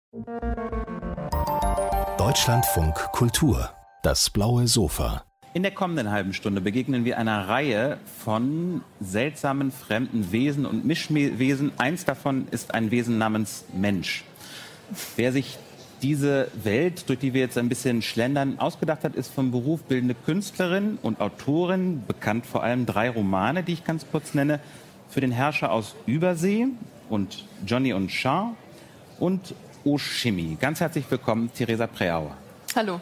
Deutschlandfunk Kultur, das blaue Sofa. In der kommenden halben Stunde begegnen wir einer Reihe von seltsamen, fremden Wesen und Mischwesen. Eins davon ist ein Wesen namens Mensch. Wer sich diese Welt, durch die wir jetzt ein bisschen schlendern, ausgedacht hat, ist vom Beruf bildende Künstlerin und Autorin, bekannt vor allem 3 Romane, die ich ganz kurz nenne, Für den Herrscher aus Übersee und Johnny und Char und Oshimi. Ganz herzlich willkommen, Theresa Preauer. Hallo.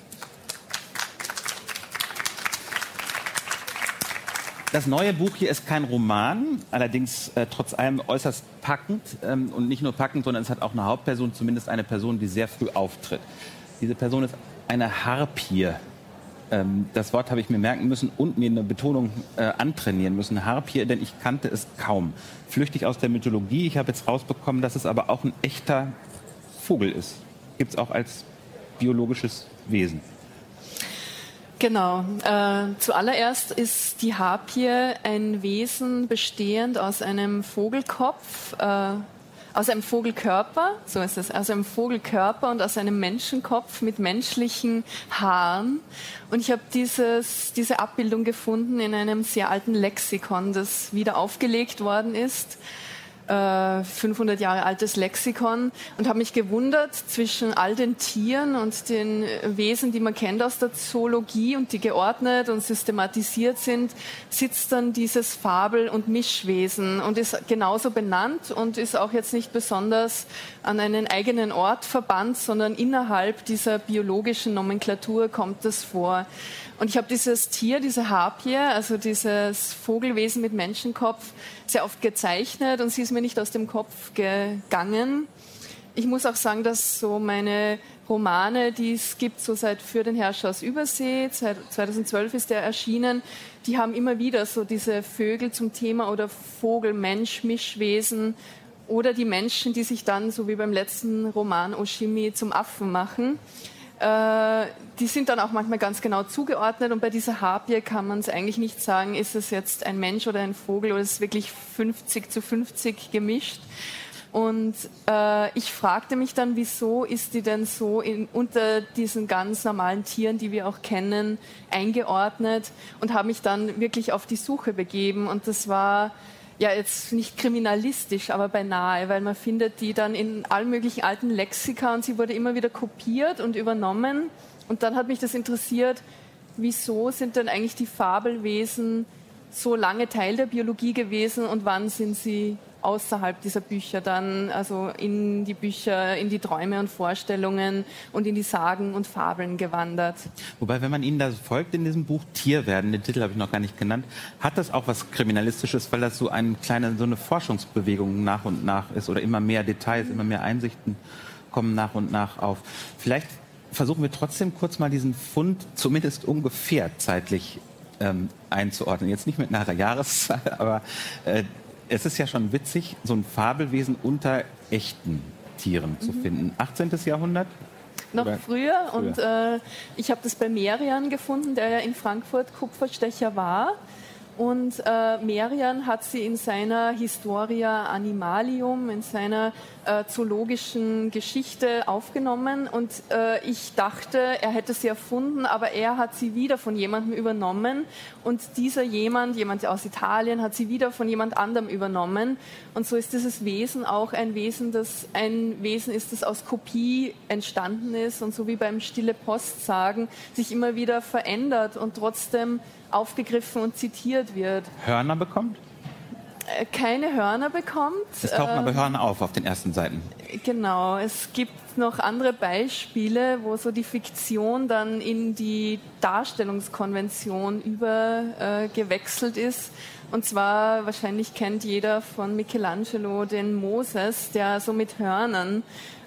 Das neue Buch hier ist kein Roman, allerdings trotz allem äußerst packend. Und nicht nur packend, sondern es hat auch eine Hauptperson, zumindest eine Person, die sehr früh auftritt. Diese Person ist eine Harpie. Das Wort habe ich mir merken müssen und mir eine Betonung antrainieren müssen. Harpie, denn ich kannte es kaum. Flüchtig aus der Mythologie. Ich habe jetzt rausbekommen, dass es aber auch ein echter Vogel ist. Gibt es auch als biologisches Wesen. Genau. Zuallererst ist die Harpie ein Wesen bestehend aus einem Vogelkopf, aus einem Vogelkörper, so ist es, aus einem Vogelkörper und aus einem Menschenkopf mit menschlichen Haaren. Und ich habe diese Abbildung gefunden in einem sehr alten Lexikon, das wieder aufgelegt worden ist. 500 Jahre altes Lexikon, und habe mich gewundert, zwischen all den Tieren und den Wesen, die man kennt aus der Zoologie und die geordnet und systematisiert sind, sitzt dann dieses Fabel- und Mischwesen und ist genauso benannt und ist auch jetzt nicht besonders an einen eigenen Ort verbannt, sondern innerhalb dieser biologischen Nomenklatur kommt es vor. Und ich habe dieses Tier, diese Harpie, also dieses Vogelwesen mit Menschenkopf, sehr oft gezeichnet und sie ist mir nicht aus dem Kopf gegangen. Ich muss auch sagen, dass so meine Romane, die es gibt, so seit Für den Herrscher aus Übersee, 2012 ist der erschienen, die haben immer wieder so diese Vögel zum Thema oder Vogel-Mensch-Mischwesen oder die Menschen, die sich dann, so wie beim letzten Roman Oshimi, zum Affen machen. Die sind dann auch manchmal ganz genau zugeordnet und bei dieser Harpie kann man es eigentlich nicht sagen, ist es jetzt ein Mensch oder ein Vogel oder ist es wirklich 50-50 gemischt. Und ich fragte mich dann, wieso ist die denn so unter diesen ganz normalen Tieren, die wir auch kennen, eingeordnet, und habe mich dann wirklich auf die Suche begeben. Und das war ja jetzt nicht kriminalistisch, aber beinahe, weil man findet die dann in allen möglichen alten Lexika und sie wurde immer wieder kopiert und übernommen. Und dann hat mich das interessiert, wieso sind denn eigentlich die Fabelwesen so lange Teil der Biologie gewesen und wann sind sie außerhalb dieser Bücher dann, also in die Bücher, in die Träume und Vorstellungen und in die Sagen und Fabeln gewandert. Wobei, wenn man ihnen da folgt in diesem Buch Tierwerden, den Titel habe ich noch gar nicht genannt, hat das auch was Kriminalistisches, weil das so so eine Forschungsbewegung nach und nach ist oder immer mehr Details, immer mehr Einsichten kommen nach und nach auf. Vielleicht versuchen wir trotzdem kurz mal diesen Fund zumindest ungefähr zeitlich einzuordnen. Jetzt nicht mit einer Jahreszahl, aber es ist ja schon witzig, so ein Fabelwesen unter echten Tieren zu finden. 18. Jahrhundert? Noch früher. Und ich habe das bei Merian gefunden, der ja in Frankfurt Kupferstecher war. Und Merian hat sie in seiner Historia Animalium, in seiner zoologischen Geschichte aufgenommen. Und ich dachte, er hätte sie erfunden, aber er hat sie wieder von jemandem übernommen. Und dieser jemand aus Italien, hat sie wieder von jemand anderem übernommen. Und so ist dieses Wesen auch ein Wesen ist, das aus Kopie entstanden ist und so wie beim Stille Post sagen, sich immer wieder verändert und trotzdem aufgegriffen und zitiert wird. Hörner bekommt? Keine Hörner bekommt. Es tauchen aber Hörner auf den ersten Seiten. Genau, es gibt noch andere Beispiele, wo so die Fiktion dann in die Darstellungskonvention übergewechselt ist. Und zwar, wahrscheinlich kennt jeder von Michelangelo den Moses, der so mit Hörnern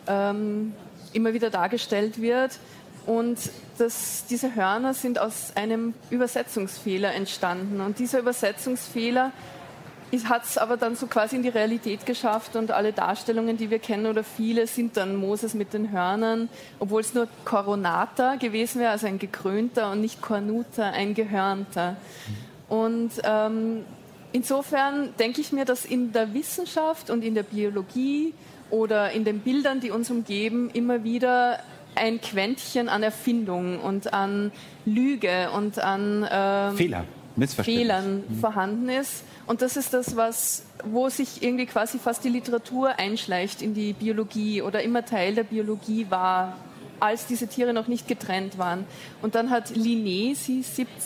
immer wieder dargestellt wird. Und diese Hörner sind aus einem Übersetzungsfehler entstanden. Und dieser Übersetzungsfehler hat es aber dann so quasi in die Realität geschafft und alle Darstellungen, die wir kennen oder viele, sind dann Moses mit den Hörnern, obwohl es nur Coronata gewesen wäre, also ein gekrönter, und nicht Cornuta, ein gehörnter. Und insofern denke ich mir, dass in der Wissenschaft und in der Biologie oder in den Bildern, die uns umgeben, immer wieder ein Quäntchen an Erfindung und an Lüge und an Fehlern vorhanden ist. Und das ist das, wo sich irgendwie quasi fast die Literatur einschleicht in die Biologie oder immer Teil der Biologie war, als diese Tiere noch nicht getrennt waren. Und dann hat Linné sie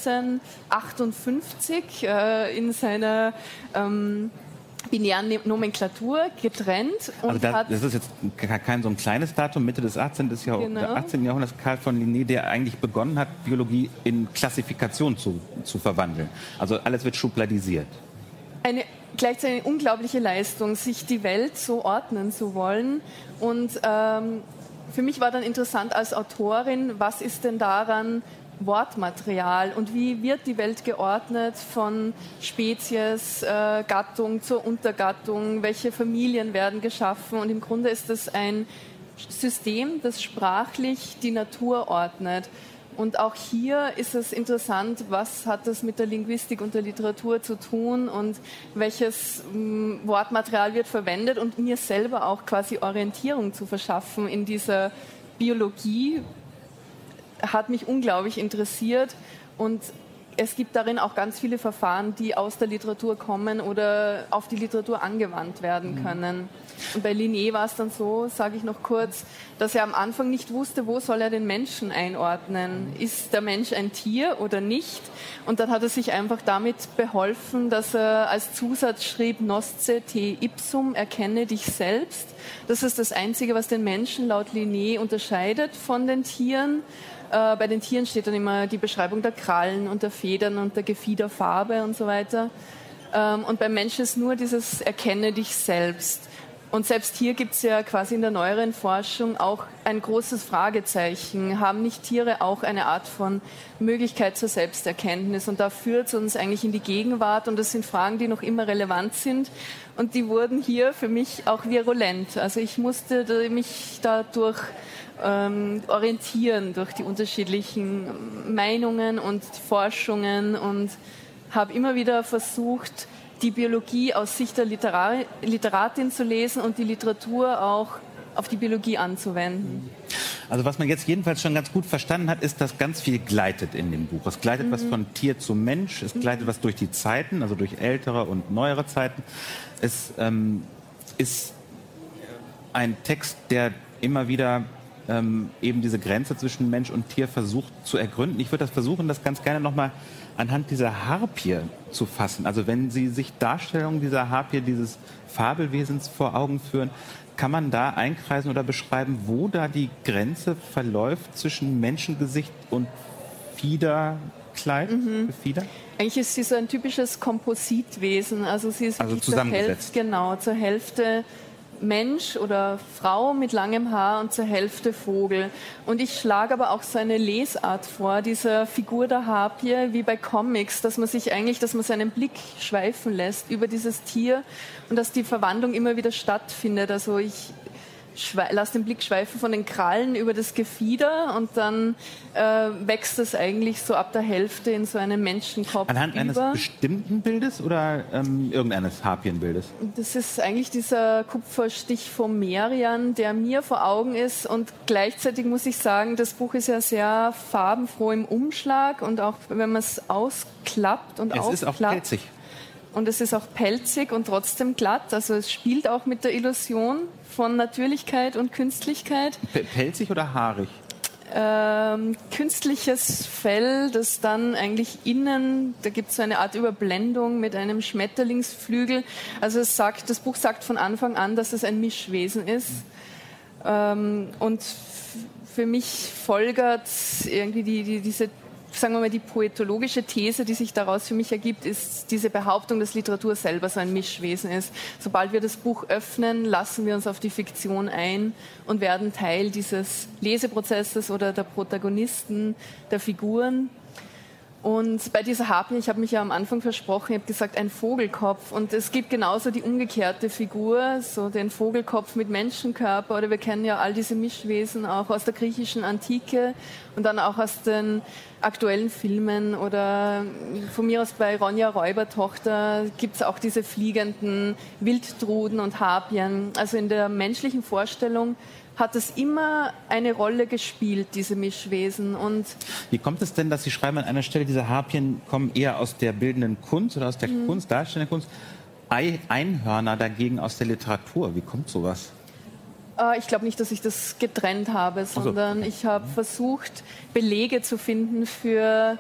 1758 in seiner binären Nomenklatur getrennt. Und also das ist jetzt kein so ein kleines Datum, Mitte des 18. Jahrhunderts, Carl von Linné, der eigentlich begonnen hat, Biologie in Klassifikation zu verwandeln. Also alles wird schubladisiert. Gleichzeitig eine unglaubliche Leistung, sich die Welt so ordnen zu wollen. Und für mich war dann interessant als Autorin, was ist denn daran Wortmaterial und wie wird die Welt geordnet von Spezies, Gattung zur Untergattung, welche Familien werden geschaffen, und im Grunde ist es ein System, das sprachlich die Natur ordnet. Und auch hier ist es interessant, was hat das mit der Linguistik und der Literatur zu tun und welches Wortmaterial wird verwendet, und mir selber auch quasi Orientierung zu verschaffen in dieser Biologie hat mich unglaublich interessiert. Und es gibt darin auch ganz viele Verfahren, die aus der Literatur kommen oder auf die Literatur angewandt werden können. Und bei Linné war es dann so, sage ich noch kurz, dass er am Anfang nicht wusste, wo soll er den Menschen einordnen. Ist der Mensch ein Tier oder nicht? Und dann hat er sich einfach damit beholfen, dass er als Zusatz schrieb, Nosce te ipsum, erkenne dich selbst. Das ist das Einzige, was den Menschen laut Linné unterscheidet von den Tieren. Bei den Tieren steht dann immer die Beschreibung der Krallen und der Federn und der Gefiederfarbe und so weiter. Und beim Menschen ist nur dieses Erkenne dich selbst. Und selbst hier gibt es ja quasi in der neueren Forschung auch ein großes Fragezeichen. Haben nicht Tiere auch eine Art von Möglichkeit zur Selbsterkenntnis? Und da führt es uns eigentlich in die Gegenwart. Und das sind Fragen, die noch immer relevant sind. Und die wurden hier für mich auch virulent. Also ich musste mich dadurch orientieren durch die unterschiedlichen Meinungen und Forschungen und habe immer wieder versucht, die Biologie aus Sicht der Literatin zu lesen und die Literatur auch auf die Biologie anzuwenden. Also was man jetzt jedenfalls schon ganz gut verstanden hat, ist, dass ganz viel gleitet in dem Buch. Es gleitet was von Tier zu Mensch, es gleitet was durch die Zeiten, also durch ältere und neuere Zeiten. Es ist ein Text, der immer wieder eben diese Grenze zwischen Mensch und Tier versucht zu ergründen. Ich würde das versuchen, das ganz gerne nochmal anhand dieser Harpie zu fassen. Also wenn Sie sich Darstellungen dieser Harpie, dieses Fabelwesens vor Augen führen, kann man da einkreisen oder beschreiben, wo da die Grenze verläuft zwischen Menschengesicht und Fiederkleid, Gefieder? Eigentlich ist sie so ein typisches Kompositwesen. Also sie ist also zusammengesetzt. Zur Hälfte Mensch oder Frau mit langem Haar und zur Hälfte Vogel. Und ich schlage aber auch so eine Lesart vor, dieser Figur der Harpie, wie bei Comics, dass man seinen Blick schweifen lässt über dieses Tier und dass die Verwandlung immer wieder stattfindet. Also ich lasse den Blick schweifen von den Krallen über das Gefieder und dann wächst es eigentlich so ab der Hälfte in so einen Menschenkopf Anhand eines bestimmten Bildes oder irgendeines Harpienbildes? Das ist eigentlich dieser Kupferstich vom Merian, der mir vor Augen ist, und gleichzeitig muss ich sagen, das Buch ist ja sehr farbenfroh im Umschlag und auch wenn man es ausklappt und aufklappt. Es ist auch pelzig. Und es ist auch pelzig und trotzdem glatt. Also es spielt auch mit der Illusion von Natürlichkeit und Künstlichkeit. Pelzig oder haarig? Künstliches Fell, das dann eigentlich innen, da gibt es so eine Art Überblendung mit einem Schmetterlingsflügel. Also das Buch sagt von Anfang an, dass es ein Mischwesen ist. Und für mich folgert irgendwie diese sagen wir mal, die poetologische These, die sich daraus für mich ergibt, ist diese Behauptung, dass Literatur selber so ein Mischwesen ist. Sobald wir das Buch öffnen, lassen wir uns auf die Fiktion ein und werden Teil dieses Leseprozesses oder der Protagonisten, der Figuren. Und bei dieser Harpie, ich habe mich ja am Anfang versprochen, ich habe gesagt, ein Vogelkopf. Und es gibt genauso die umgekehrte Figur, so den Vogelkopf mit Menschenkörper. Oder wir kennen ja all diese Mischwesen auch aus der griechischen Antike und dann auch aus den aktuellen Filmen. Oder von mir aus bei Ronja Räubertochter gibt es auch diese fliegenden Wildtruden und Harpien. Also in der menschlichen Vorstellung hat es immer eine Rolle gespielt, diese Mischwesen. Und wie kommt es denn, dass Sie schreiben an einer Stelle, diese Harpien kommen eher aus der bildenden Kunst oder aus der Kunst, darstellenden Kunst, Einhörner dagegen aus der Literatur? Wie kommt sowas? Ich glaube nicht, dass ich das getrennt habe, sondern ich habe versucht, Belege zu finden für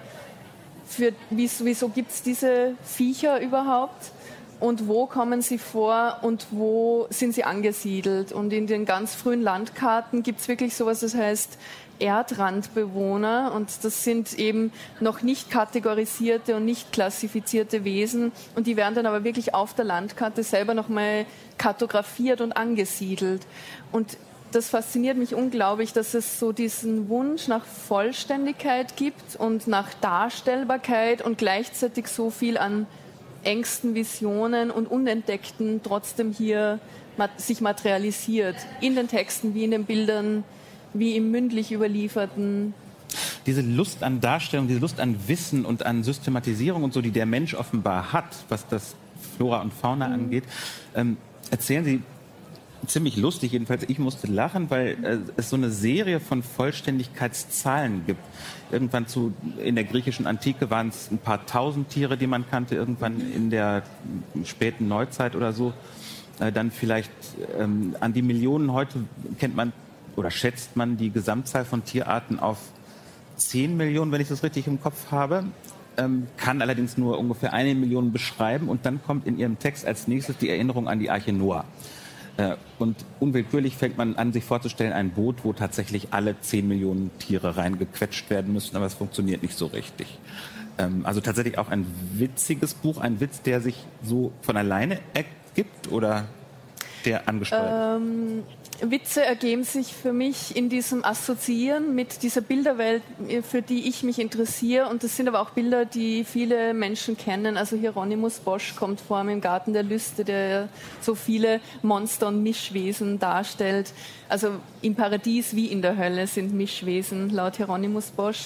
wieso gibt es diese Viecher überhaupt? Und wo kommen sie vor und wo sind sie angesiedelt? Und in den ganz frühen Landkarten gibt es wirklich sowas, das heißt Erdrandbewohner. Und das sind eben noch nicht kategorisierte und nicht klassifizierte Wesen. Und die werden dann aber wirklich auf der Landkarte selber nochmal kartografiert und angesiedelt. Und das fasziniert mich unglaublich, dass es so diesen Wunsch nach Vollständigkeit gibt und nach Darstellbarkeit und gleichzeitig so viel an Ängsten, Visionen und Unentdeckten trotzdem hier sich materialisiert. In den Texten, wie in den Bildern, wie im mündlich überlieferten. Diese Lust an Darstellung, diese Lust an Wissen und an Systematisierung und so, die der Mensch offenbar hat, was das Flora und Fauna angeht, erzählen Sie ziemlich lustig, jedenfalls ich musste lachen, weil es so eine Serie von Vollständigkeitszahlen gibt. Irgendwann in der griechischen Antike waren es ein paar tausend Tiere, die man kannte, irgendwann in der späten Neuzeit oder so. Dann vielleicht an die Millionen. Heute kennt man oder schätzt man die Gesamtzahl von Tierarten auf 10 Millionen, wenn ich das richtig im Kopf habe. Kann allerdings nur ungefähr 1 Million beschreiben. Und dann kommt in ihrem Text als nächstes die Erinnerung an die Arche Noah. Und unwillkürlich fängt man an, sich vorzustellen, ein Boot, wo tatsächlich alle 10 Millionen Tiere reingequetscht werden müssen, aber es funktioniert nicht so richtig. Also tatsächlich auch ein witziges Buch, ein Witz, der sich so von alleine ergibt oder der angesteuert ist? Witze ergeben sich für mich in diesem Assoziieren mit dieser Bilderwelt, für die ich mich interessiere. Und das sind aber auch Bilder, die viele Menschen kennen. Also Hieronymus Bosch kommt vor im Garten der Lüste, der so viele Monster und Mischwesen darstellt. Also im Paradies wie in der Hölle sind Mischwesen, laut Hieronymus Bosch.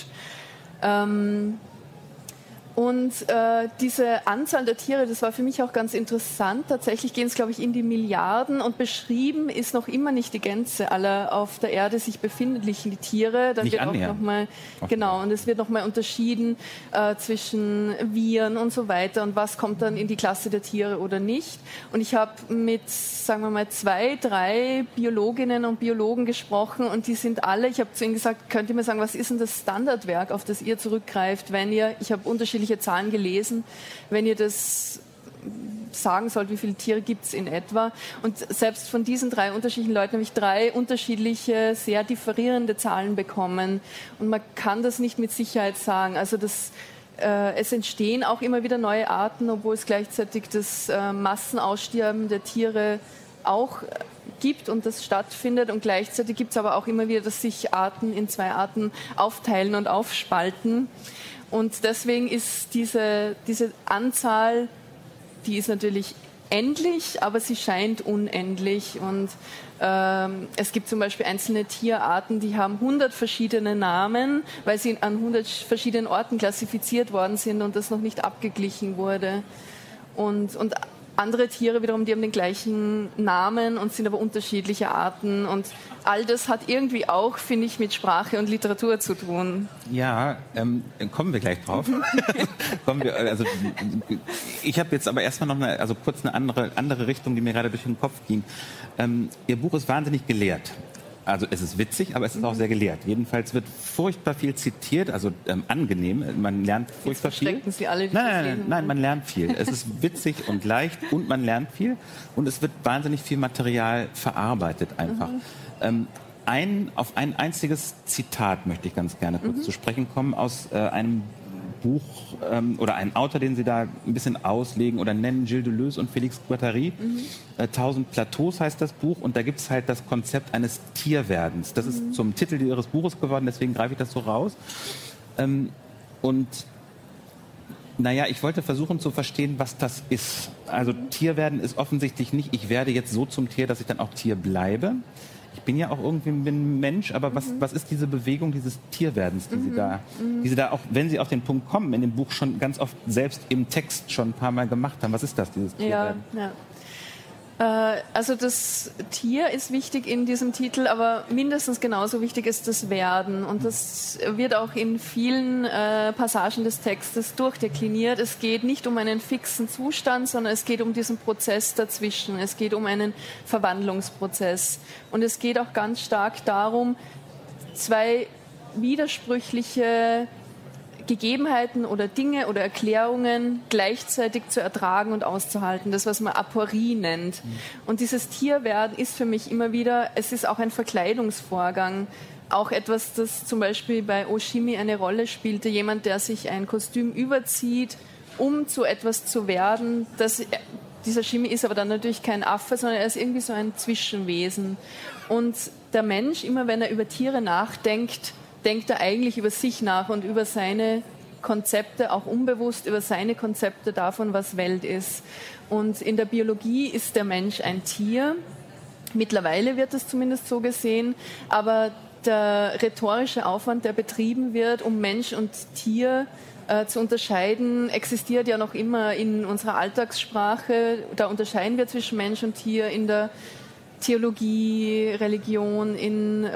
Und diese Anzahl der Tiere, das war für mich auch ganz interessant. Tatsächlich gehen es, glaube ich, in die Milliarden und beschrieben ist noch immer nicht die Gänze aller auf der Erde sich befindlichen Tiere. Dann nicht wird auch noch mal, genau, und es wird nochmal unterschieden zwischen Viren und so weiter und was kommt dann in die Klasse der Tiere oder nicht. Und ich habe mit, sagen wir mal, 2, 3 Biologinnen und Biologen gesprochen und die sind alle, ich habe zu ihnen gesagt, könnt ihr mir sagen, was ist denn das Standardwerk, auf das ihr zurückgreift, wenn ihr, ich habe unterschiedliche Zahlen gelesen, wenn ihr das sagen sollt, wie viele Tiere gibt es in etwa. Und selbst von diesen 3 unterschiedlichen Leuten habe ich 3 unterschiedliche, sehr differierende Zahlen bekommen. Und man kann das nicht mit Sicherheit sagen. Also es entstehen auch immer wieder neue Arten, obwohl es gleichzeitig das Massenaussterben der Tiere auch gibt und das stattfindet. Und gleichzeitig gibt es aber auch immer wieder, dass sich Arten in 2 Arten aufteilen und aufspalten. Und deswegen ist diese Anzahl, die ist natürlich endlich, aber sie scheint unendlich. Und es gibt zum Beispiel einzelne Tierarten, die haben 100 verschiedene Namen, weil sie an 100 verschiedenen Orten klassifiziert worden sind und das noch nicht abgeglichen wurde. Und andere Tiere wiederum, die haben den gleichen Namen und sind aber unterschiedliche Arten. Und all das hat irgendwie auch, finde ich, mit Sprache und Literatur zu tun. Ja, kommen wir gleich drauf. Ich habe jetzt aber erstmal noch kurz eine andere Richtung, die mir gerade durch den Kopf ging. Ihr Buch ist wahnsinnig gelehrt. Also es ist witzig, aber es ist auch sehr gelehrt. Jedenfalls wird furchtbar viel zitiert, also angenehm. Man lernt furchtbar viel. Sie alle, die nein, man lernt viel. Es ist witzig und leicht und man lernt viel. Und es wird wahnsinnig viel Material verarbeitet einfach. Auf ein einziges Zitat möchte ich ganz gerne kurz zu sprechen kommen aus einem Buch oder einen Autor, den Sie da ein bisschen auslegen oder nennen, Gilles Deleuze und Félix Guattari. 1000 Plateaus heißt das Buch und da gibt es halt das Konzept eines Tierwerdens. Das ist zum Titel Ihres Buches geworden, deswegen greife ich das so raus. Und Naja, ich wollte versuchen zu verstehen, was das ist. Also Tierwerden ist offensichtlich nicht, ich werde jetzt so zum Tier, dass ich dann auch Tier bleibe. Ich bin ja auch irgendwie ein Mensch, aber was ist diese Bewegung dieses Tierwerdens, die Sie da auch, wenn Sie auf den Punkt kommen, in dem Buch schon ganz oft selbst im Text schon ein paar Mal gemacht haben? Was ist das, dieses Tierwerden? Ja. Also das Tier ist wichtig in diesem Titel, aber mindestens genauso wichtig ist das Werden. Und das wird auch in vielen Passagen des Textes durchdekliniert. Es geht nicht um einen fixen Zustand, sondern es geht um diesen Prozess dazwischen. Es geht um einen Verwandlungsprozess. Und es geht auch ganz stark darum, zwei widersprüchliche Gegebenheiten oder Dinge oder Erklärungen gleichzeitig zu ertragen und auszuhalten. Das, was man Aporie nennt. Und dieses Tierwerden ist für mich immer wieder, es ist auch ein Verkleidungsvorgang. Auch etwas, das zum Beispiel bei Oshimi eine Rolle spielte. Jemand, der sich ein Kostüm überzieht, um zu etwas zu werden. Dieser Shimi ist aber dann natürlich kein Affe, sondern er ist irgendwie so ein Zwischenwesen. Und der Mensch, immer wenn er über Tiere nachdenkt, denkt er eigentlich über sich nach und über seine Konzepte, auch unbewusst über seine Konzepte davon, was Welt ist. Und in der Biologie ist der Mensch ein Tier. Mittlerweile wird es zumindest so gesehen, aber der rhetorische Aufwand, der betrieben wird, um Mensch und Tier zu unterscheiden, existiert ja noch immer in unserer Alltagssprache. Da unterscheiden wir zwischen Mensch und Tier in der Theologie, Religion,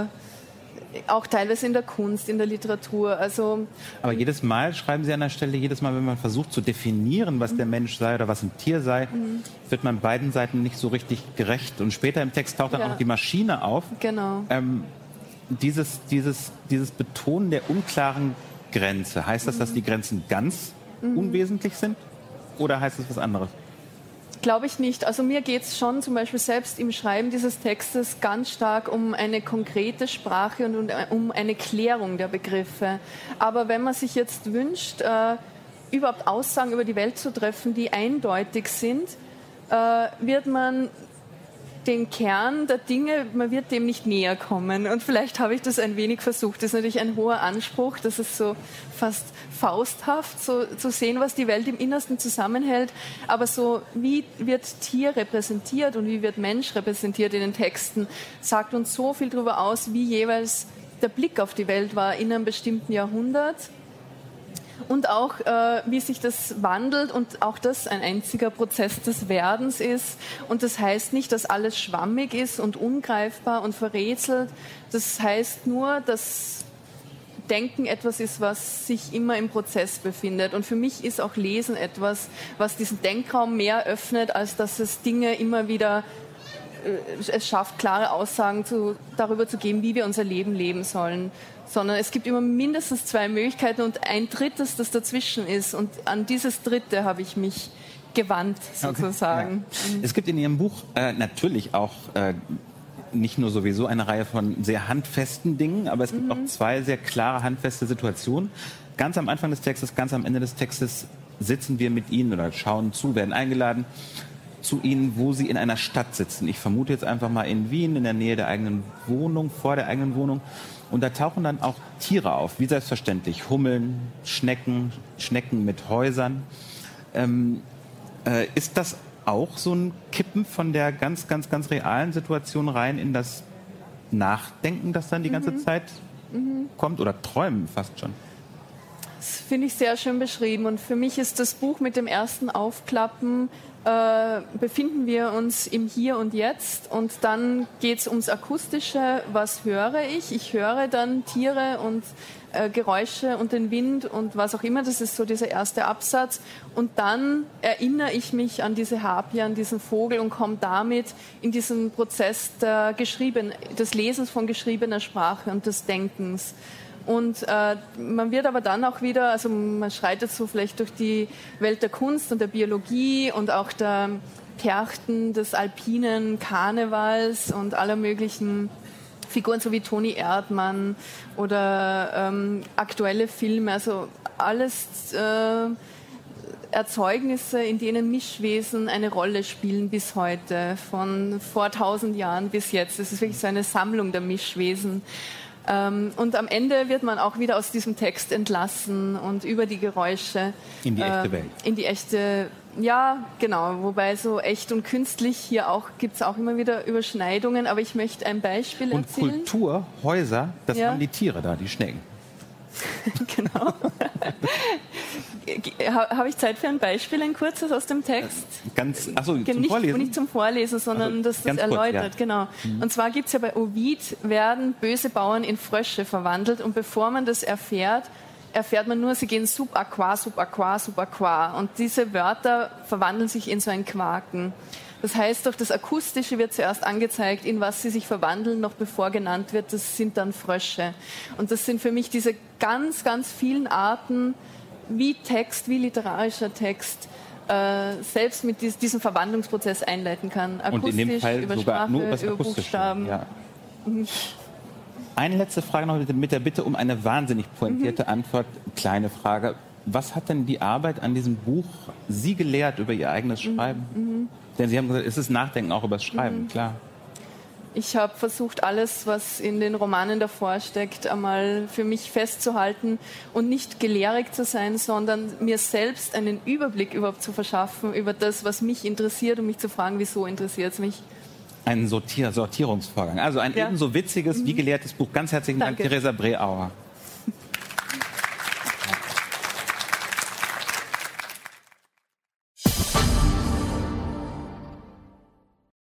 auch teilweise in der Kunst, in der Literatur. Aber jedes Mal schreiben Sie an der Stelle, jedes Mal, wenn man versucht zu definieren, was der Mensch sei oder was ein Tier sei, wird man beiden Seiten nicht so richtig gerecht. Und später im Text taucht dann auch die Maschine auf. Genau. Dieses Betonen der unklaren Grenze, heißt das, dass die Grenzen ganz unwesentlich sind? Oder heißt das was anderes? Glaube ich nicht. Also mir geht es schon zum Beispiel selbst im Schreiben dieses Textes ganz stark um eine konkrete Sprache und um eine Klärung der Begriffe. Aber wenn man sich jetzt wünscht, überhaupt Aussagen über die Welt zu treffen, die eindeutig sind, wird man den Kern der Dinge, man wird dem nicht näher kommen. Und vielleicht habe ich das ein wenig versucht. Das ist natürlich ein hoher Anspruch, das ist so fast fausthaft, so zu sehen, was die Welt im Innersten zusammenhält. Aber so, wie wird Tier repräsentiert und wie wird Mensch repräsentiert in den Texten, sagt uns so viel darüber aus, wie jeweils der Blick auf die Welt war in einem bestimmten Jahrhundert. Und auch, wie sich das wandelt und auch das ein einziger Prozess des Werdens ist. Und das heißt nicht, dass alles schwammig ist und ungreifbar und verrätselt. Das heißt nur, dass Denken etwas ist, was sich immer im Prozess befindet. Und für mich ist auch Lesen etwas, was diesen Denkraum mehr öffnet, als dass es Dinge immer wieder es schafft, klare Aussagen darüber zu geben, wie wir unser Leben leben sollen. Sondern es gibt immer mindestens zwei Möglichkeiten und ein drittes, das dazwischen ist. Und an dieses dritte habe ich mich gewandt, sozusagen. Okay. Ja. Es gibt in Ihrem Buch natürlich auch nicht nur sowieso eine Reihe von sehr handfesten Dingen, aber es gibt auch zwei sehr klare, handfeste Situationen. Ganz am Anfang des Textes, ganz am Ende des Textes sitzen wir mit Ihnen oder schauen zu, werden eingeladen zu Ihnen, wo Sie in einer Stadt sitzen. Ich vermute jetzt einfach mal in Wien, in der Nähe der eigenen Wohnung, vor der eigenen Wohnung. Und da tauchen dann auch Tiere auf, wie selbstverständlich. Hummeln, Schnecken mit Häusern. Ist das auch so ein Kippen von der ganz, ganz, ganz realen Situation rein in das Nachdenken, das dann die ganze Zeit kommt? Oder Träumen fast schon? Das finde ich sehr schön beschrieben. Und für mich ist das Buch mit dem ersten Aufklappen, befinden wir uns im Hier und Jetzt. Und dann geht es ums Akustische. Was höre ich? Ich höre dann Tiere und Geräusche und den Wind und was auch immer. Das ist so dieser erste Absatz. Und dann erinnere ich mich an diese Harpie, an diesen Vogel und komme damit in diesen Prozess des Lesens von geschriebener Sprache und des Denkens. Und man wird aber dann auch wieder, also man schreitet so vielleicht durch die Welt der Kunst und der Biologie und auch der Perchten, des alpinen Karnevals und aller möglichen Figuren, so wie Toni Erdmann oder aktuelle Filme, also alles Erzeugnisse, in denen Mischwesen eine Rolle spielen bis heute, von vor 1000 Jahren bis jetzt. Das ist wirklich so eine Sammlung der Mischwesen. Und am Ende wird man auch wieder aus diesem Text entlassen und über die Geräusche in die echte Welt. In die echte, ja, genau. Wobei so echt und künstlich hier auch gibt es auch immer wieder Überschneidungen. Aber ich möchte ein Beispiel erzählen. Und Kultur, Häuser, das haben die Tiere da, die Schnecken. Genau. Habe ich Zeit für ein Beispiel, ein kurzes aus dem Text? Zum Vorlesen? Nicht zum Vorlesen, sondern das erläutert. Kurz, ja. Genau. Und zwar gibt es ja bei Ovid, werden böse Bauern in Frösche verwandelt und bevor man das erfährt man nur, sie gehen sub aqua, sub aqua, sub aqua. Und diese Wörter verwandeln sich in so ein Quaken. Das heißt, durch das Akustische wird zuerst angezeigt, in was sie sich verwandeln, noch bevor genannt wird, das sind dann Frösche. Und das sind für mich diese ganz, ganz vielen Arten, wie Text, wie literarischer Text selbst mit diesem Verwandlungsprozess einleiten kann. Akustisch, und in dem Fall über sogar Sprache, nur über über Buchstaben. Ja. Eine letzte Frage noch mit der Bitte um eine wahnsinnig pointierte Antwort. Kleine Frage. Was hat denn die Arbeit an diesem Buch Sie gelehrt über Ihr eigenes Schreiben? Denn Sie haben gesagt, es ist Nachdenken auch über das Schreiben, klar. Ich habe versucht, alles, was in den Romanen davor steckt, einmal für mich festzuhalten und nicht gelehrig zu sein, sondern mir selbst einen Überblick überhaupt zu verschaffen über das, was mich interessiert und mich zu fragen, wieso interessiert es mich. Ein Sortierungsvorgang. Also ein ebenso witziges wie gelehrtes Buch. Ganz herzlichen Dank, Theresa Breauer.